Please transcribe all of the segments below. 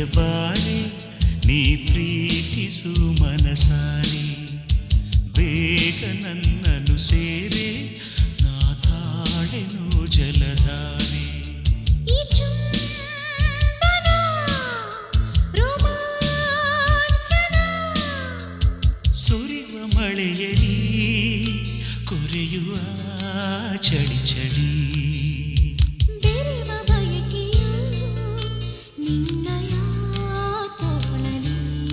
ಬಾರಿ ನೀ ಪ್ರೀತಿಸು ಮನಸಾರಿ ಬೇಗ ನನ್ನನ್ನು ಸೇರೆ ನಾ ತಾಳೆನು ಜಲಧಾರೆ ಈ ಚುಂಬನ ರೋಮಾಂಚನ ಸುರಿವ ಮಳೆಯಲಿ ಕೊರೆಯುವ ಚಳಿ ಚಳಿ ಬೆರೆವ ಬಯಕೆಯು ನಿನ್ನಯ ತೋಳಲಿ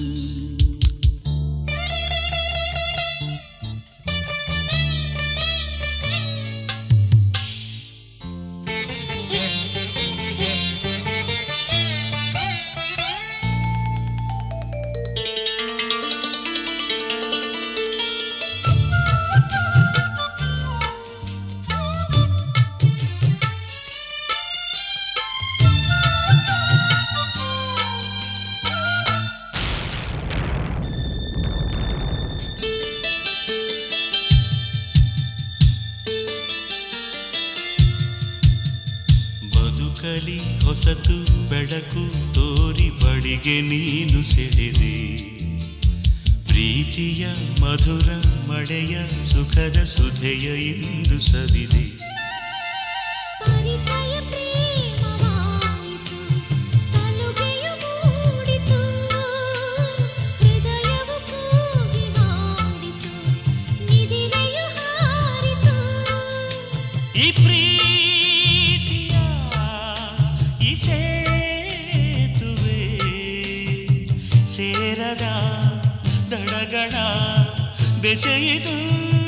ಬದುಕಲಿ ಹೊಸತು ಬೆಳಕು ತೋರಿ ಬಳಿಗೆ ನೀನು ಸೆಳೆದೆ ಪ್ರೀತಿಯ ಮಧುರ ಮಳೆಯ ಸುಖದ ಸುಧೆಯ ಇಂದು ಸವಿದೆ ಪರಿಚಯ ಪ್ರೇಮವಾಯಿತು ಸಲುಗೆಯು ಮೂಡಿತು ಹೃದಯವು ಕೂಗಿ ಹಾಡಿತು ನಿದಿರೆಯು ಹಾರಿತು ಈ ಪ್ರೀತಿಯ ಈ ಸೇತುವೆ ಸೇರದ ದಡಗಳ ಬೆಸೆಯಿತು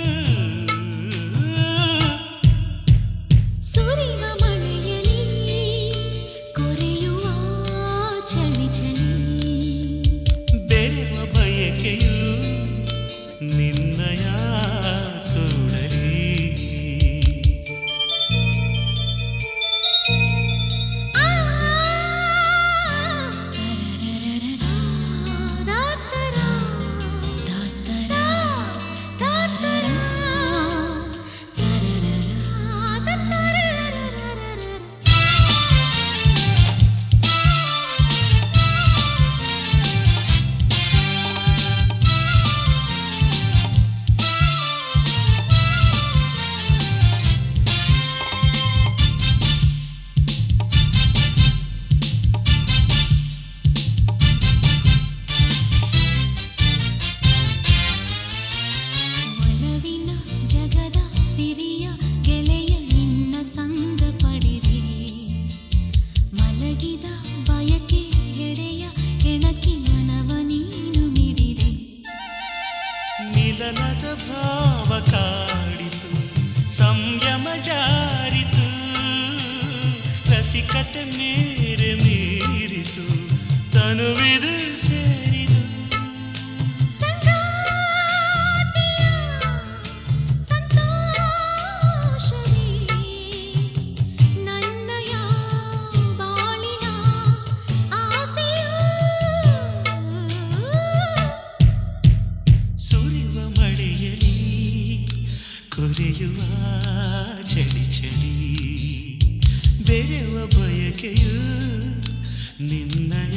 ಸುರಿವ ಮಳೆಯಲಿ ಕೊರೆಯುವ ಚಳಿ ಚಳಿ ಬೆರೆವ ಬಯಕೆಯು ನಿನ್ನಯ ತೋಳಲಿ ಒಲವಿನ ಜಗದ ಸಿರಿಯ ಗೆಳೆಯ ನಿನ್ನ ಸಂಗ ಪಡೆದೆ ಮಲಗಿದ ಬಯಕೆ ಎಡೆಯ ಕೆಣಕಿ ಮನವ ನೀನು ಮಿಡಿದೆ ನಿಲನದ ಭಾವ ಕಾಡಿತು ಸಂಯಮ ಜಾರಿತು ರಸಿಕತೆ ಮೇರೆ ಮೀರಿತು ತನುವಿದು ಸೇರಿತು ಸಂಗಾತಿಯ ಸಂತೋಷವೇ ನನ್ನಯ ಬಾಳಿನ ಆಸೆಯು ಸುರಿವ ಮಳೆಯಲಿ ಕೊರೆಯುವ ಚಳಿ ಚಳಿ ಬೆರೆವ ಬಯಕೆಯು ನಿನ್ನಯ